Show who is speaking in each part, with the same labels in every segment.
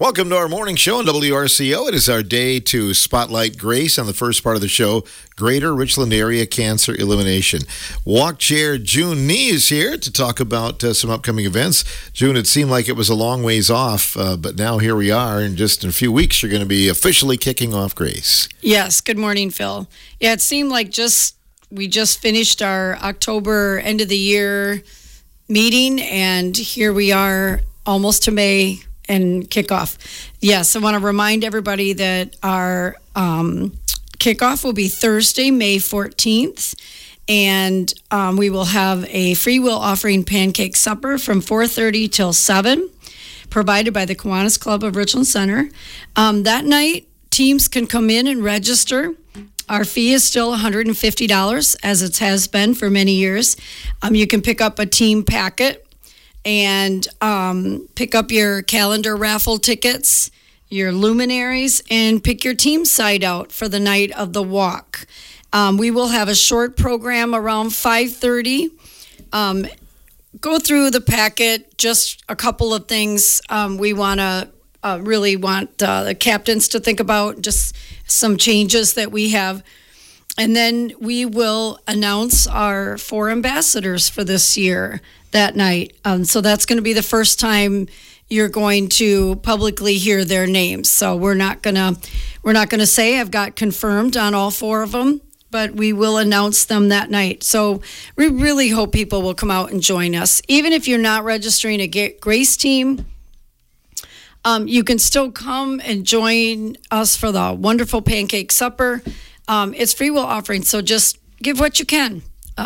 Speaker 1: Welcome to our morning show on WRCO. It is our day to spotlight Grace on the first part of the show, Greater Richland Area Cancer Elimination. Walk Chair June Nee is here to talk about some upcoming events. June, it seemed like it was a long ways off, but now here we are. In just a few weeks, you're going to be officially kicking off Grace.
Speaker 2: Yes. Good morning, Phil. Yeah, it seemed like we just finished our October end of the year meeting, and here we are almost to May and kickoff. Yes, I want to remind everybody that our kickoff will be Thursday, May 14th, and we will have a free will offering pancake supper from 4:30 till 7, provided by the Kiwanis Club of Richland Center. That night, teams can come in and register. Our fee is still $150, as it has been for many years. You can pick up a team packet and pick up your calendar raffle tickets, your luminaries, and pick your team side out for the night of the walk. We will have a short program around 5:30. Go through the packet, just a couple of things we really want the captains to think about, just some changes that we have. And then we will announce our 4 ambassadors for this year that night. So that's going to be the first time you're going to publicly hear their names. So we're not gonna say I've got confirmed on all 4 of them, but we will announce them that night. So we really hope people will come out and join us. Even if you're not registering a Grace team, you can still come and join us for the wonderful pancake supper. It's free will offering, so just give what you can.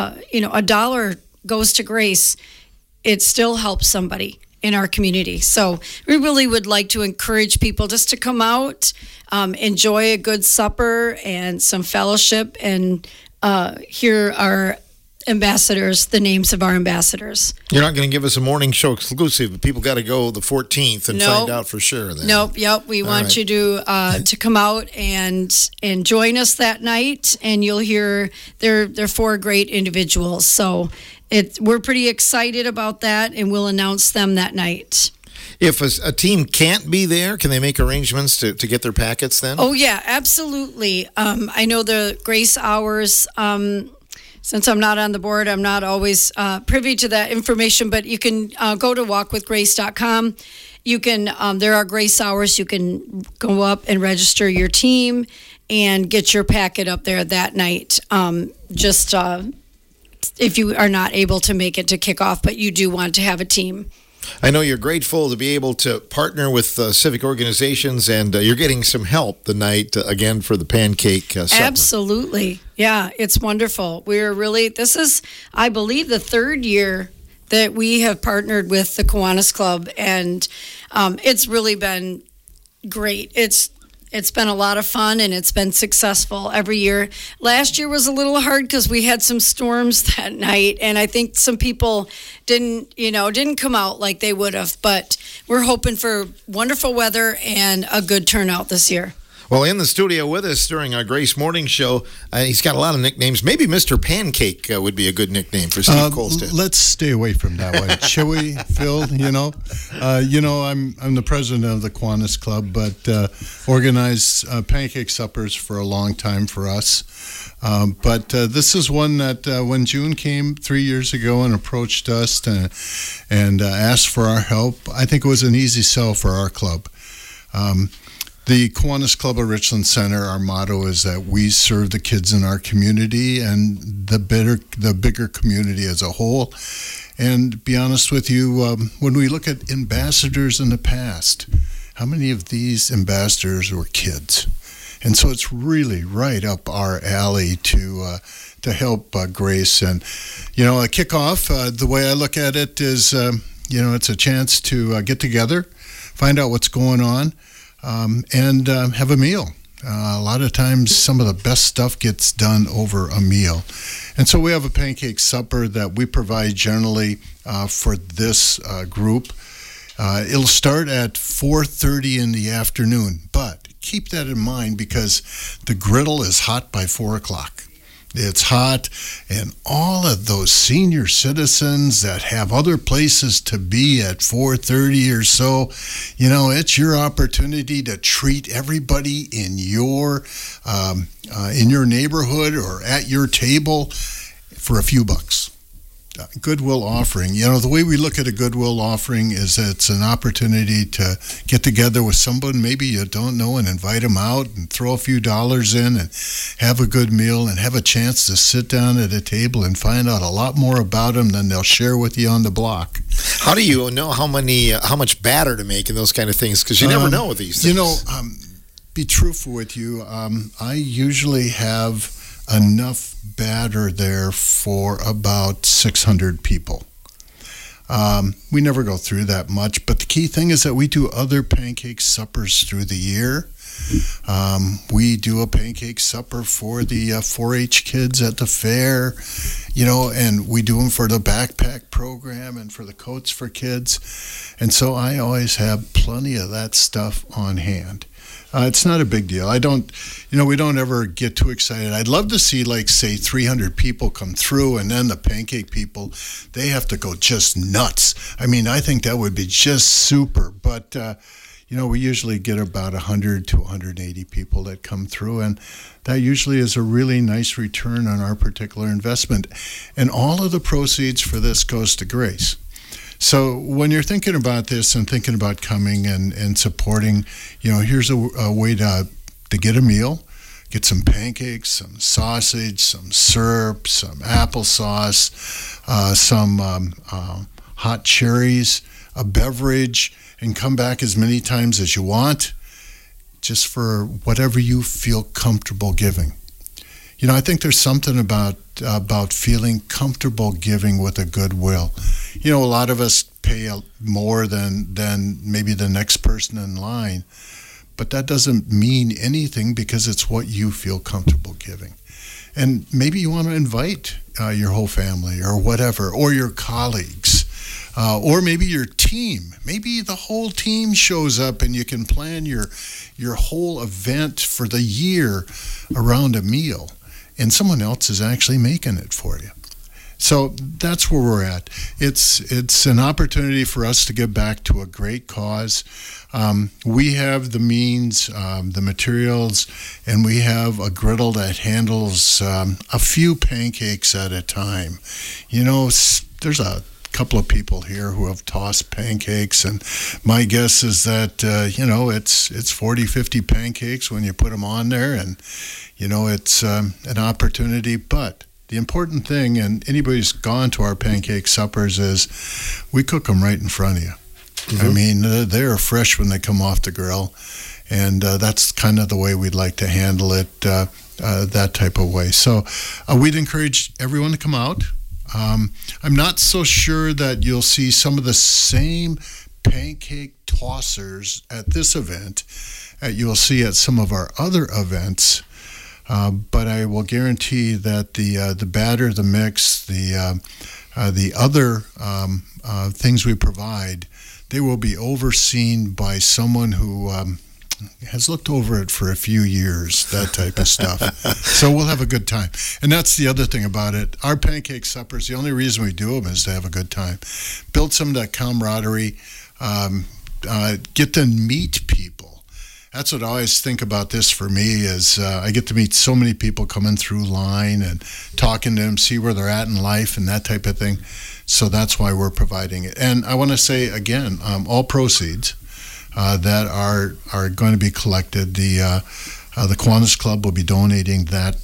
Speaker 2: $1 goes to Grace. It still helps somebody in our community. So we really would like to encourage people just to come out, enjoy a good supper and some fellowship, and hear our ambassadors, the names of our ambassadors.
Speaker 1: You're not going to give us a morning show exclusive, but people got to go the 14th and find out for sure. Then.
Speaker 2: Nope. Yep. We want you to come out and join us that night, and you'll hear they're 4 great individuals. So we're pretty excited about that, and we'll announce them that night.
Speaker 1: If a team can't be there, can they make arrangements to get their packets then?
Speaker 2: Oh, yeah, absolutely. I know the Grace Hours, since I'm not on the board, I'm not always privy to that information, but you can go to walkwithgrace.com. You can, there are Grace Hours. You can go up and register your team and get your packet up there that night. If you are not able to make it to kickoff, but you do want to have a team.
Speaker 1: I know you're grateful to be able to partner with civic organizations, and you're getting some help the night, again, for the pancake supper.
Speaker 2: Absolutely. Yeah, it's wonderful. This is, I believe, the 3rd year that we have partnered with the Kiwanis Club, and it's really been great. It's been a lot of fun, and it's been successful every year. Last year was a little hard because we had some storms that night, and I think some people didn't come out like they would have. But we're hoping for wonderful weather and a good turnout this year.
Speaker 1: Well, in the studio with us during our Grace Morning Show, he's got a lot of nicknames. Maybe Mr. Pancake would be a good nickname for Steve Kolstad.
Speaker 3: Let's stay away from that one, shall we, Phil? I'm the president of the Kiwanis Club, but organized pancake suppers for a long time for us. But this is one that when June came 3 years ago and approached us and asked for our help, I think it was an easy sell for our club. The Kiwanis Club of Richland Center, our motto is that we serve the kids in our community and the bigger community as a whole. And to be honest with you, when we look at ambassadors in the past, how many of these ambassadors were kids? And so it's really right up our alley to help Grace. And, a kickoff, the way I look at it is, it's a chance to get together, find out what's going on, and have a meal. A lot of times some of the best stuff gets done over a meal. And so we have a pancake supper that we provide generally for this group. It'll start at 4:30 in the afternoon, but keep that in mind because the griddle is hot by 4 o'clock. it's hot, and all of those senior citizens that have other places to be at 4:30 or so, it's your opportunity to treat everybody in your neighborhood or at your table for a few bucks. Goodwill offering. The way we look at a goodwill offering is that it's an opportunity to get together with someone maybe you don't know and invite them out and throw a few dollars in and have a good meal and have a chance to sit down at a table and find out a lot more about them than they'll share with you on the block.
Speaker 1: How do you know how much batter to make and those kind of things? Because you never know with these things.
Speaker 3: Be truthful with you. I usually have enough batter there for about 600 people. We never go through that much, but the key thing is that we do other pancake suppers through the year. We do a pancake supper for the 4-H kids at the fair, and we do them for the backpack program and for the coats for kids. And so I always have plenty of that stuff on hand. It's not a big deal. We don't ever get too excited. I'd love to see, say 300 people come through, and then the pancake people, they have to go just nuts. I think that would be just super. But, we usually get about 100 to 180 people that come through, and that usually is a really nice return on our particular investment. And all of the proceeds for this goes to Grace. So when you're thinking about this and thinking about coming and supporting, here's a way to get a meal, get some pancakes, some sausage, some syrup, some applesauce, some hot cherries, a beverage, and come back as many times as you want, just for whatever you feel comfortable giving. I think there's something about feeling comfortable giving with a goodwill. A lot of us pay more than maybe the next person in line, but that doesn't mean anything because it's what you feel comfortable giving. And maybe you want to invite your whole family or whatever, or your colleagues, or maybe your team. Maybe the whole team shows up and you can plan your whole event for the year around a meal, and someone else is actually making it for you. So that's where we're at. It's an opportunity for us to give back to a great cause. We have the means, the materials, and we have a griddle that handles a few pancakes at a time. There's a couple of people here who have tossed pancakes, and my guess is that it's 40, 50 pancakes when you put them on there, and it's an opportunity. But the important thing, and anybody who's gone to our pancake suppers, is we cook them right in front of you. Mm-hmm. They're fresh when they come off the grill, and that's kind of the way we'd like to handle it, that type of way. So we'd encourage everyone to come out. I'm not so sure that you'll see some of the same pancake tossers at this event you'll see at some of our other events. But I will guarantee that the batter, the mix, the other things we provide, they will be overseen by someone who has looked over it for a few years, that type of stuff. So we'll have a good time. And that's the other thing about it. Our pancake suppers, the only reason we do them is to have a good time. Build some of that camaraderie, get to meet people. That's what I always think about this for me is I get to meet so many people coming through line and talking to them, see where they're at in life and that type of thing. So that's why we're providing it. And I want to say, again, all proceeds that are going to be collected, the Kiwanis Club will be donating that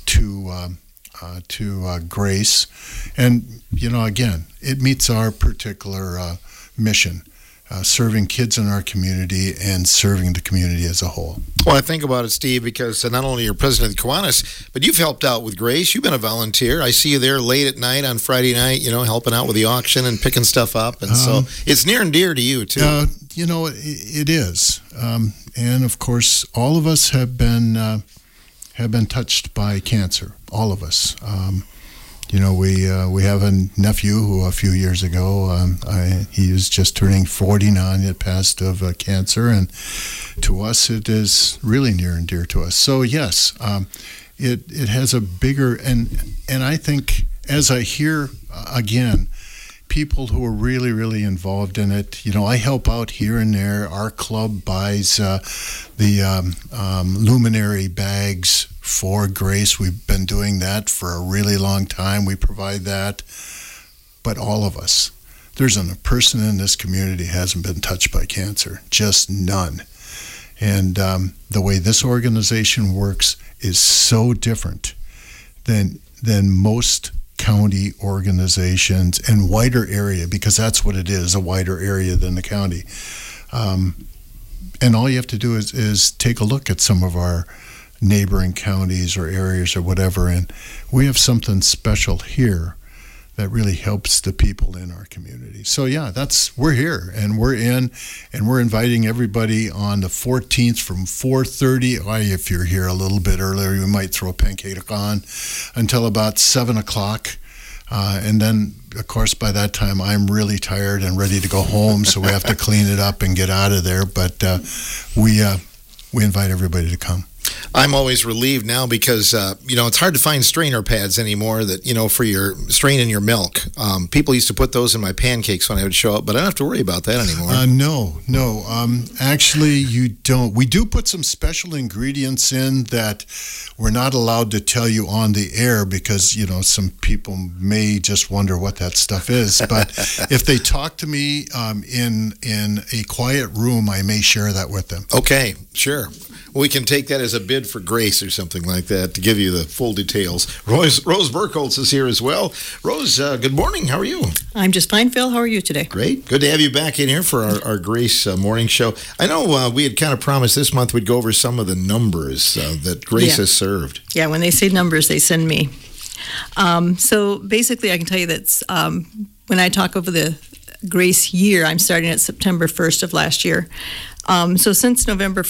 Speaker 3: to Grace. And, again, it meets our particular mission. Serving kids in our community and serving the community as a whole.
Speaker 1: Well, I think about it, Steve, because not only you're president of the Kiwanis, but you've helped out with Grace. You've been a volunteer. I see you there late at night on Friday night, helping out with the auction and picking stuff up. And so it's near and dear to you, too.
Speaker 3: It is. And, of course, all of us have been touched by cancer, all of us. We have a nephew who a few years ago, he was just turning 49, it passed of cancer, and to us it is really near and dear to us. So yes, it has a bigger, and I think as I hear again, people who are really, really involved in it. I help out here and there. Our club buys the luminary bags for Grace. We've been doing that for a really long time. We provide that. But all of us, there's a person in this community who hasn't been touched by cancer. Just none. And the way this organization works is so different than most county organizations, and wider area, because that's what it is, a wider area than the county. And all you have to do is take a look at some of our neighboring counties or areas or whatever, and we have something special here that really helps the people in our community. So yeah, we're here, and we're in, and we're inviting everybody on the 14th from 4:30. If you're here a little bit earlier, we might throw a pancake on until about 7 o'clock. And then, of course, by that time, I'm really tired and ready to go home, so we have to clean it up and get out of there. But we invite everybody to come.
Speaker 1: I'm always relieved now because, it's hard to find strainer pads anymore that, for your straining your milk. People used to put those in my pancakes when I would show up, but I don't have to worry about that anymore.
Speaker 3: No. Actually, you don't. We do put some special ingredients in that we're not allowed to tell you on the air because, some people may just wonder what that stuff is. But if they talk to me in a quiet room, I may share that with them.
Speaker 1: Okay, sure. We can take that as a bid for Grace or something like that to give you the full details. Rose Burkholz is here as well. Rose, good morning. How are you?
Speaker 4: I'm just fine, Phil. How are you today?
Speaker 1: Great. Good to have you back in here for our Grace morning show. I know we had kind of promised this month we'd go over some of the numbers that Grace has served.
Speaker 4: Yeah, when they say numbers, they send me. So basically, I can tell you that when I talk over the Grace year, I'm starting at September 1st of last year. So since September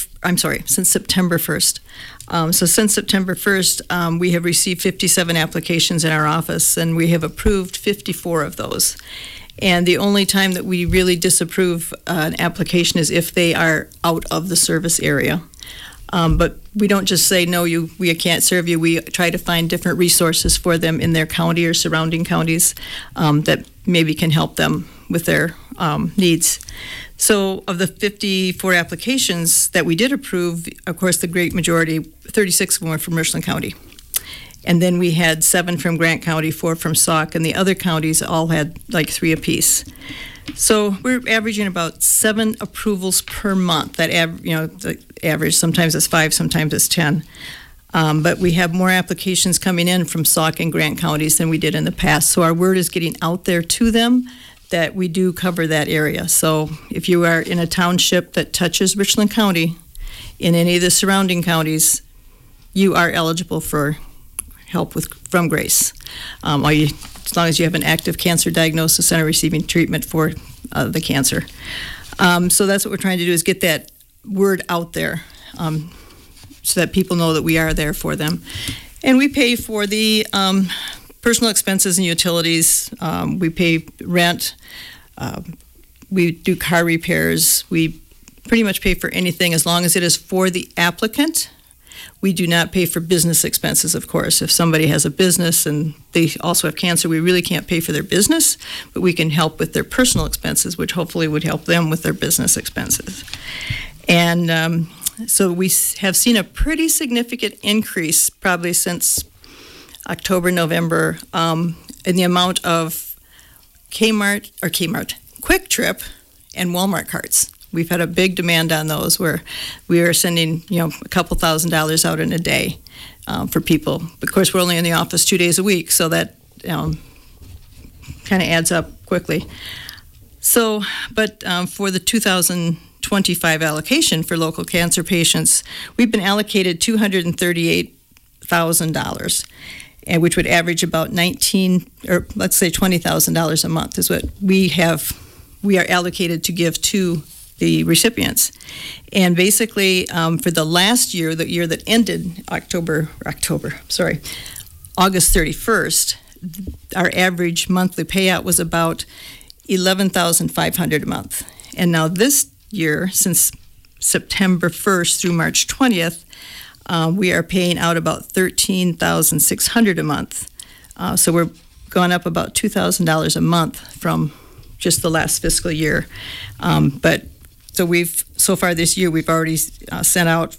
Speaker 4: 1st. Since September 1st, we have received 57 applications in our office, and we have approved 54 of those. And the only time that we really disapprove an application is if they are out of the service area. But we don't just say, no, we can't serve you. We try to find different resources for them in their county or surrounding counties that maybe can help them with their needs. So of the 54 applications that we did approve, of course, the great majority, 36 of them were from Richland County. And then we had 7 from Grant County, 4 from Sauk, and the other counties all had like 3 apiece. So we're averaging about 7 approvals per month. The average, sometimes it's 5, sometimes it's 10. But we have more applications coming in from Sauk and Grant counties than we did in the past. So our word is getting out there to them that we do cover that area. So if you are in a township that touches Richland County, in any of the surrounding counties, you are eligible for help from Grace. As long as you have an active cancer diagnosis and are receiving treatment for the cancer. So that's what we're trying to do, is get that word out there so that people know that we are there for them. And we pay for the personal expenses and utilities. We pay rent. We do car repairs. We pretty much pay for anything as long as it is for the applicant. We do not pay for business expenses, of course. If somebody has a business and they also have cancer, we really can't pay for their business, but we can help with their personal expenses, which hopefully would help them with their business expenses. And so we have seen a pretty significant increase probably since October, November, in the amount of Quick Trip and Walmart carts. We've had a big demand on those where we are sending, a couple $1,000s out in a day for people. Of course, we're only in the office 2 days a week, so that kind of adds up quickly. So, but for the 2025 allocation for local cancer patients, we've been allocated $238,000. And which would average about $20,000 a month is what we are allocated to give to the recipients. And basically, for the last year, the year that ended August 31st, our average monthly payout was about $11,500 a month. And now this year, since September 1st through March 20th, we are paying out about $13,600 a month. So we're gone up about $2,000 a month from just the last fiscal year. But so so far this year, we've already sent out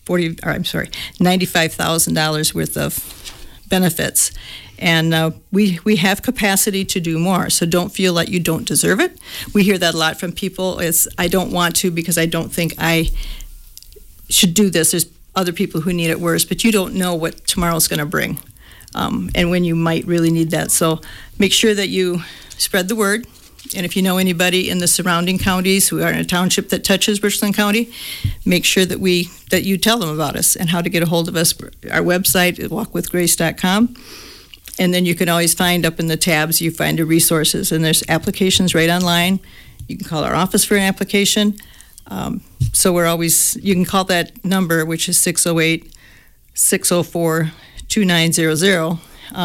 Speaker 4: $95,000 worth of benefits. And we have capacity to do more, so don't feel like you don't deserve it. We hear that a lot from people, is I don't want to because I don't think I should do this. There's other people who need it worse, but you don't know what tomorrow's going to bring and when you might really need that. So make sure that you spread the word. And if you know anybody in the surrounding counties who are in a township that touches Richland County, make sure that you tell them about us and how to get a hold of us. Our website is walkwithgrace.com. And then you can always find up in the tabs, you find the resources, and there's applications right online. You can call our office for an application. So you can call that number, which is 608-604-2900,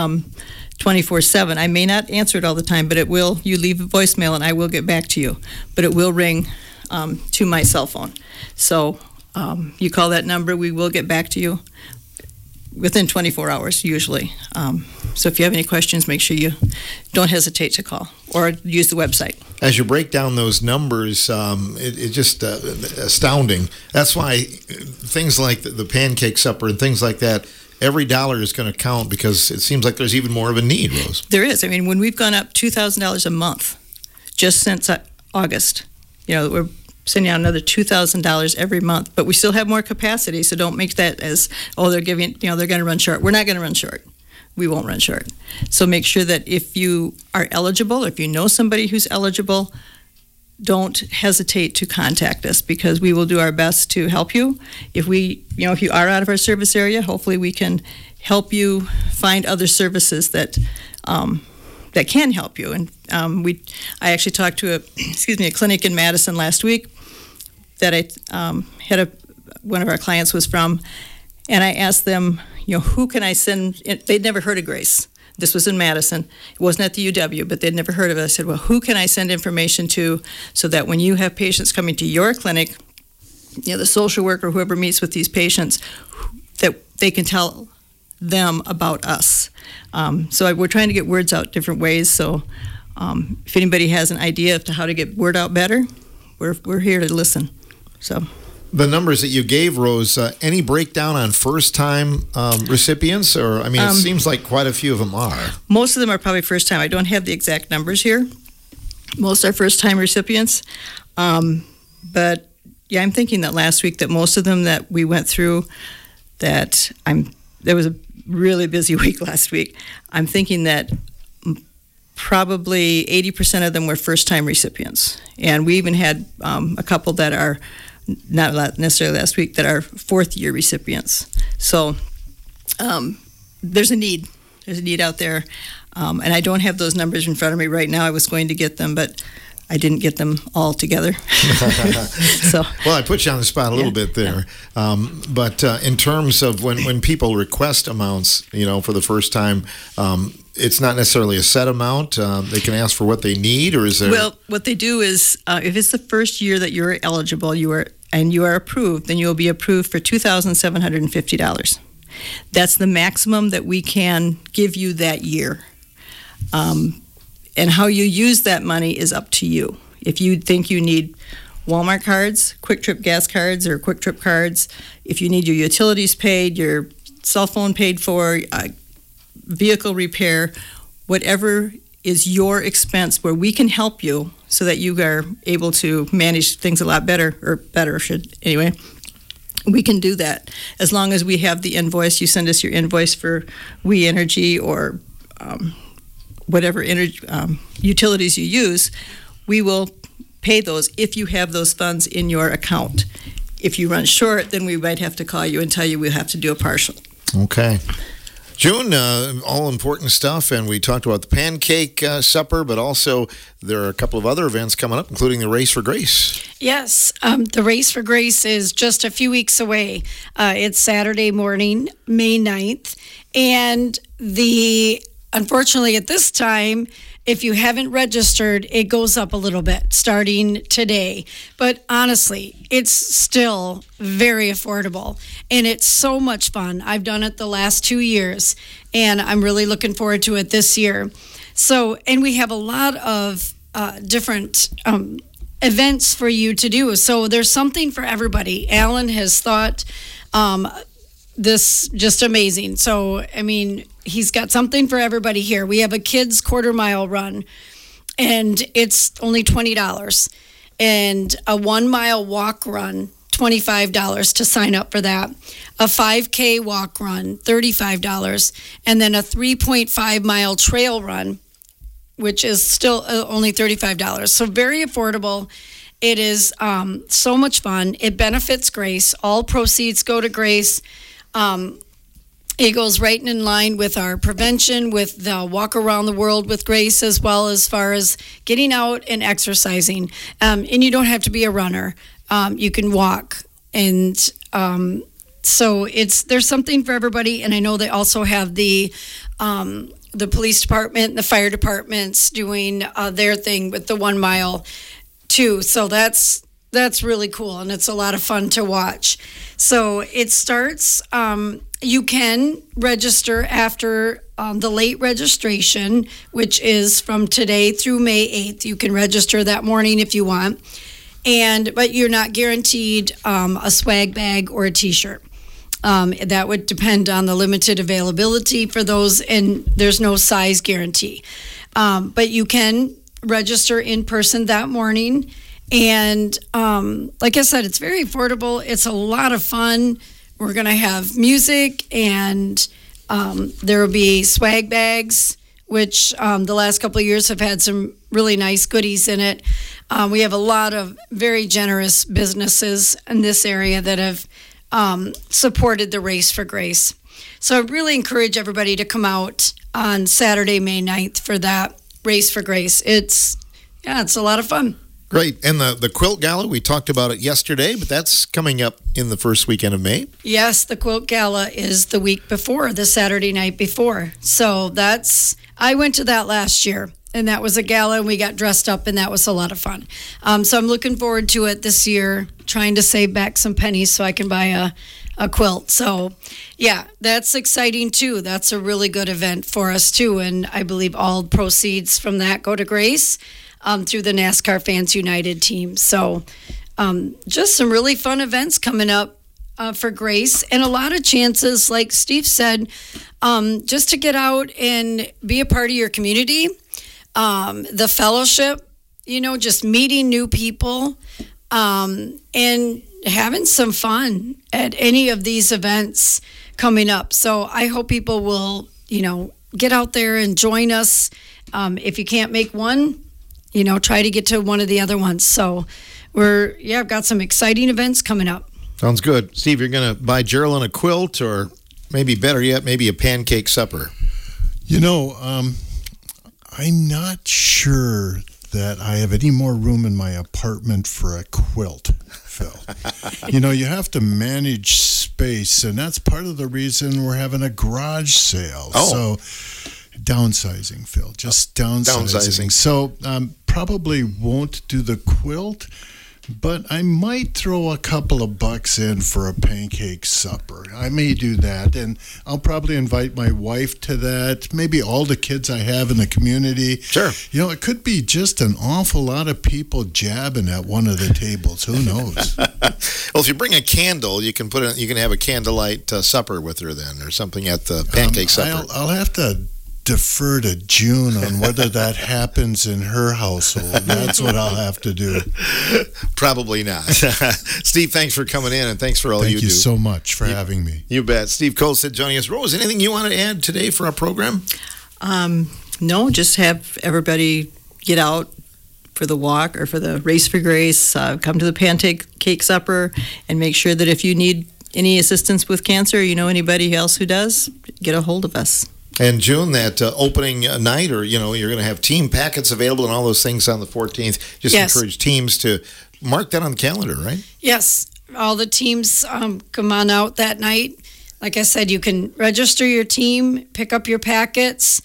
Speaker 4: 24/7. I may not answer it all the time, but you leave a voicemail and I will get back to you. But it will ring to my cell phone. So you call that number, we will get back to you within 24 hours usually. So if you have any questions, make sure you don't hesitate to call or use the website.
Speaker 1: As you break down those numbers, it's just astounding. That's why things like the pancake supper and things like that, every dollar is going to count because it seems like there's even more of a need, Rose.
Speaker 4: There is. I mean, when we've gone up $2,000 a month just since August, we're sending out another $2,000 every month, but we still have more capacity, so don't make that as, they're giving, they're going to run short. We're not going to run short. We won't run short. So make sure that if you are eligible, or if you know somebody who's eligible, don't hesitate to contact us because we will do our best to help you. If you are out of our service area, hopefully we can help you find other services that can help you. And I actually talked to a clinic in Madison last week that I had one of our clients was from, and I asked them, who can I send? They'd never heard of Grace. This was in Madison. It wasn't at the UW, but they'd never heard of it. I said, well, who can I send information to so that when you have patients coming to your clinic, the social worker, whoever meets with these patients, that they can tell them about us. So we're trying to get words out different ways. So if anybody has an idea as to how to get word out better, we're here to listen. So
Speaker 1: the numbers that you gave, Rose, any breakdown on first-time recipients? Or, it seems like quite a few of them are. Most
Speaker 4: of them are probably first-time. I don't have the exact numbers here. Most are first-time recipients. But, I'm thinking that last week that most of them that we went through, there was a really busy week last week. I'm thinking that probably 80% of them were first-time recipients. And we even had a couple that are not necessarily last week, that are fourth-year recipients. So there's a need. There's a need out there. And I don't have those numbers in front of me right now. I was going to get them, but I didn't get them all together.
Speaker 1: Well, I put you on the spot a little bit there. Yeah. But in terms of when people request amounts, for the first time, it's not necessarily a set amount. They can ask for what they need, or is there?
Speaker 4: Well, what they do is, if it's the first year that you're eligible, you are approved, then you will be approved for $2,750. That's the maximum that we can give you that year. And how you use that money is up to you. If you think you need Walmart cards, Quick Trip gas cards, or Quick Trip cards, if you need your utilities paid, your cell phone paid for, vehicle repair, whatever is your expense where we can help you so that you are able to manage things a lot better, we can do that. As long as we have the invoice, you send us your invoice for We Energy or whatever utilities you use, we will pay those if you have those funds in your account. If you run short, then we might have to call you and tell you we'll have to do a partial.
Speaker 1: Okay. June, all important stuff, and we talked about the pancake supper, but also there are a couple of other events coming up, including the Race for Grace.
Speaker 2: Yes, the Race for Grace is just a few weeks away. It's Saturday morning, May 9th, and unfortunately at this time, if you haven't registered, it goes up a little bit starting today. But honestly, it's still very affordable and it's so much fun. I've done it the last 2 years and I'm really looking forward to it this year. So, and we have a lot of different events for you to do. So there's something for everybody. Alan has thought this just amazing. So, I mean, he's got something for everybody here. We have a kids quarter mile run and it's only $20, and a 1 mile walk run, $25 to sign up for that. A 5K walk run, $35, and then a 3.5 mile trail run, which is still only $35. So very affordable. It is so much fun. It benefits Grace. All proceeds go to Grace. It goes right in line with our prevention, with the Walk Around the World with Grace, as well as far as getting out and exercising. And you don't have to be a runner. You can walk. And so there's something for everybody. And I know they also have the police department and the fire departments doing their thing with the 1 mile too. So that's really cool, and it's a lot of fun to watch. So it starts, you can register after the late registration, which is from today through May 8th. You can register that morning if you want, but you're not guaranteed a swag bag or a t-shirt. That would depend on the limited availability for those, and there's no size guarantee. But you can register in person that morning. And like I said, it's very affordable. It's a lot of fun. We're going to have music, and there will be swag bags, which the last couple of years have had some really nice goodies in it. We have a lot of very generous businesses in this area that have supported the Race for Grace. So I really encourage everybody to come out on Saturday, May 9th for that Race for Grace. It's a lot of fun.
Speaker 1: Great. And the Quilt Gala, we talked about it yesterday, but that's coming up in the first weekend of May.
Speaker 2: Yes, the Quilt Gala is the week before, the Saturday night before. So I went to that last year, and that was a gala, and we got dressed up, and that was a lot of fun. So I'm looking forward to it this year, trying to save back some pennies so I can buy a quilt. So, yeah, that's exciting, too. That's a really good event for us, too, and I believe all proceeds from that go to Grace. Through the NASCAR Fans United team. So just some really fun events coming up for Grace, and a lot of chances, like Steve said, just to get out and be a part of your community. The fellowship, just meeting new people and having some fun at any of these events coming up. So I hope people will, get out there and join us. If you can't make one, try to get to one of the other ones. So I've got some exciting events coming up.
Speaker 1: Sounds good. Steve, you're going to buy Geraldine a quilt, or maybe better yet, maybe a pancake supper.
Speaker 3: I'm not sure that I have any more room in my apartment for a quilt, Phil. You have to manage space, and that's part of the reason we're having a garage sale.
Speaker 1: Oh.
Speaker 3: So downsizing, Phil, just downsizing. So probably won't do the quilt, but I might throw a couple of bucks in for a pancake supper. I may do that, and I'll probably invite my wife to that, maybe all the kids I have in the community.
Speaker 1: Sure.
Speaker 3: It could be just an awful lot of people jabbing at one of the tables. Who knows?
Speaker 1: Well, if you bring a candle, you can have a candlelight supper with her then, or something at the pancake supper.
Speaker 3: I'll have to defer to June on whether that happens in her household. That's what I'll have to do.
Speaker 1: Probably not. Steve, thanks for coming in, and thanks for all you do.
Speaker 3: Thank you so much for having me.
Speaker 1: You bet. Steve Kolstad joining us. Rose, anything you want to add today for our program?
Speaker 4: No, just have everybody get out for the walk or for the Race for Grace, come to the pancake supper, and make sure that if you need any assistance with cancer, anybody else who does, get a hold of us.
Speaker 1: And June, that opening night, or you're going to have team packets available and all those things on the 14th. Just encourage teams to mark that on the calendar, right?
Speaker 2: Yes, all the teams come on out that night. Like I said, you can register your team, pick up your packets,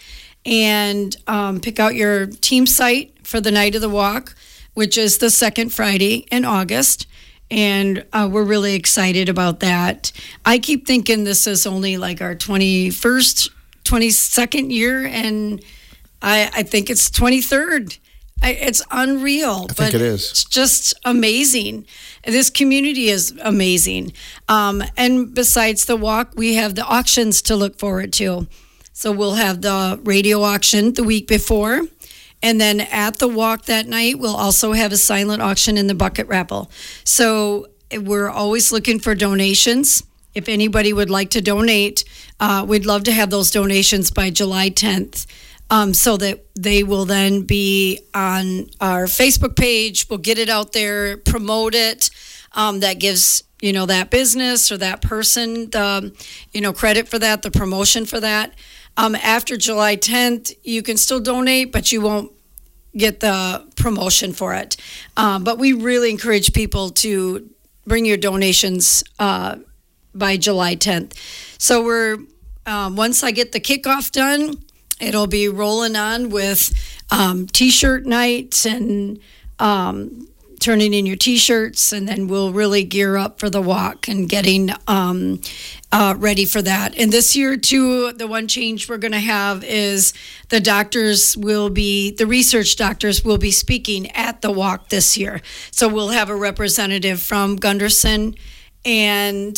Speaker 2: and pick out your team site for the night of the walk, which is the second Friday in August. And we're really excited about that. I keep thinking this is only like our 21st, 22nd year, and I think it's 23rd. It's unreal.
Speaker 1: I think it is.
Speaker 2: It's just amazing. This community is amazing. And besides the walk, we have the auctions to look forward to. So we'll have the radio auction the week before. And then at the walk that night, we'll also have a silent auction in the bucket raffle. So we're always looking for donations. If anybody would like to donate, we'd love to have those donations by July 10th. So that they will then be on our Facebook page. We'll get it out there, promote it. That gives, that business or that person the, credit for that, the promotion for that. After July 10th, you can still donate, but you won't get the promotion for it. But we really encourage people to bring your donations by July 10th. So we're once I get the kickoff done, it'll be rolling on with T-shirt night and turning in your T-shirts, and then we'll really gear up for the walk and getting ready for that. And this year, too, the one change we're going to have is the research doctors will be speaking at the walk this year. So we'll have a representative from Gunderson and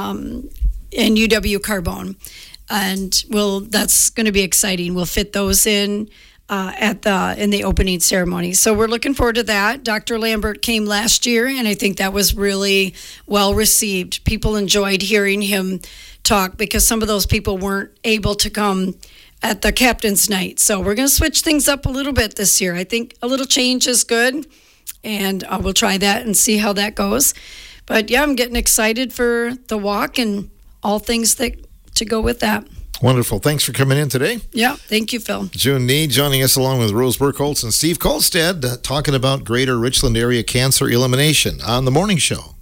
Speaker 2: UW Carbone. And that's going to be exciting. We'll fit those in in the opening ceremony. So we're looking forward to that. Dr. Lambert came last year, and I think that was really well received. People enjoyed hearing him talk because some of those people weren't able to come at the captain's night. So we're going to switch things up a little bit this year. I think a little change is good, and we'll try that and see how that goes. But yeah, I'm getting excited for the walk and all things to go with that.
Speaker 1: Wonderful. Thanks for coming in today.
Speaker 2: Yeah, thank you, Phil.
Speaker 1: June Nee joining us along with Rose Burkholz and Steve Kolstad talking about Greater Richland Area Cancer Elimination on The Morning Show.